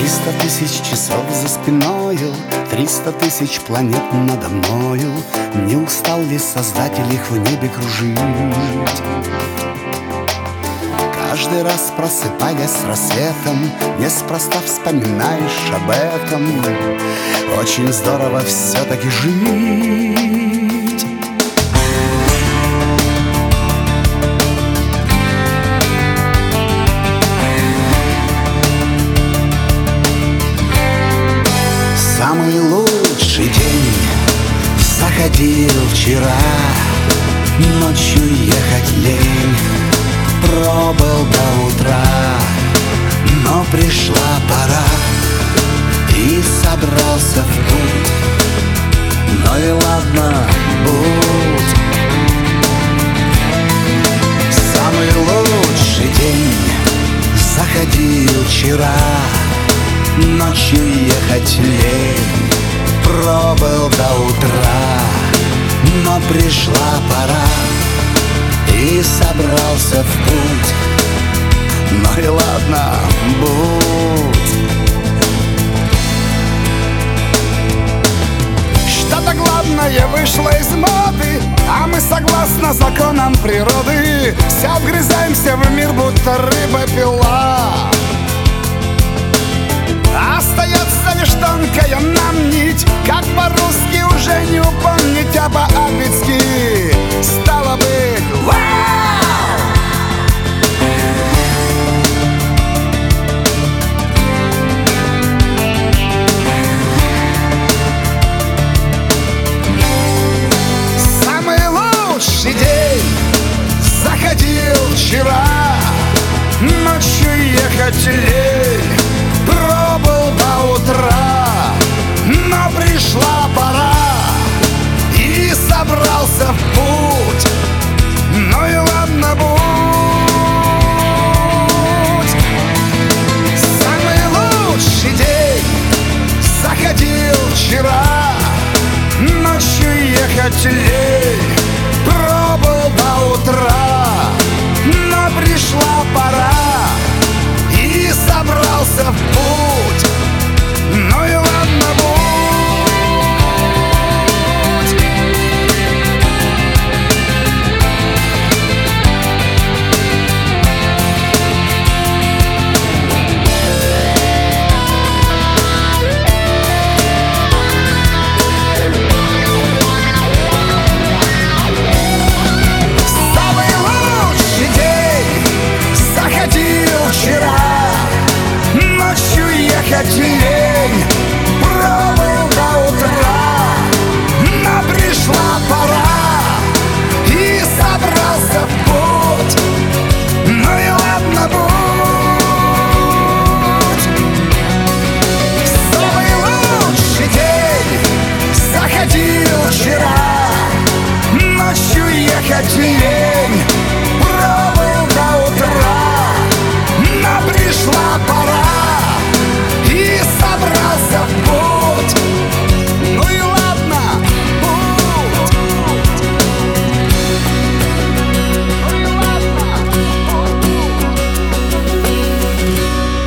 300 тысяч часов за спиною, 300 тысяч планет надо мною. Не устал ли Создатель их в небе кружить? Каждый раз, просыпаясь с рассветом, неспроста вспоминаешь об этом. Очень здорово все-таки жить. Самый лучший день заходил вчера. Ночью ехать лень, пробыл до утра. Но пришла пора, и собрался в путь. Ну и ладно, будь. Самый лучший день заходил вчера. Ночью ехать лень, пробыл до утра. Но пришла пора, и собрался в путь. Ну и ладно, будь. Что-то главное вышло из моды, а мы согласно законам природы все вгрызаемся в мир, будто рыба-пила. Остается лишь тонкая нам нить, как по-русски уже не упомнить, а по-апецки стало быть вау! Самый лучший день заходил вчера. Ночью ехать лень, пробыл до утра. Но пришла пора, и собрался в путь. Ну и ладно, будь. Самый лучший день заходил вчера. Ночью ехать лень, пробыл до утра. Но пришла пора, и собрался в путь. Ну и ладно, будь. Самый лучший день заходил вчера. Ночью ехать лень, пробыл до утра. Но пришла пора, и собрался в путь. Ну и ладно, будь. Самый лучший день заходил вчера. Ночью ехать лень,